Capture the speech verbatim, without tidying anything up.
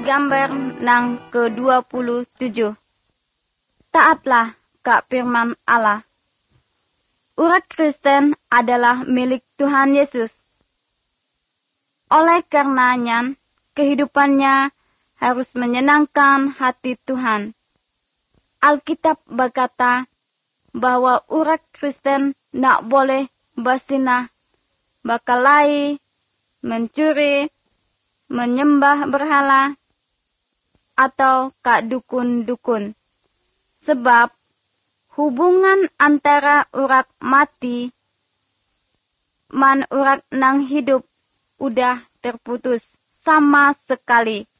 gambar nang ke dua puluh tujuh. Taatlah ka firman Allah. Urat Kristen adalah milik Tuhan Yesus. Oleh karenanya, kehidupannya harus menyenangkan hati Tuhan. Alkitab berkata bahwa urat Kristen tidak boleh bersinah, berkelahi, mencuri, menyembah berhala, atau kak dukun-dukun. Sebab hubungan antara urat mati man urat nang hidup udah terputus sama sekali.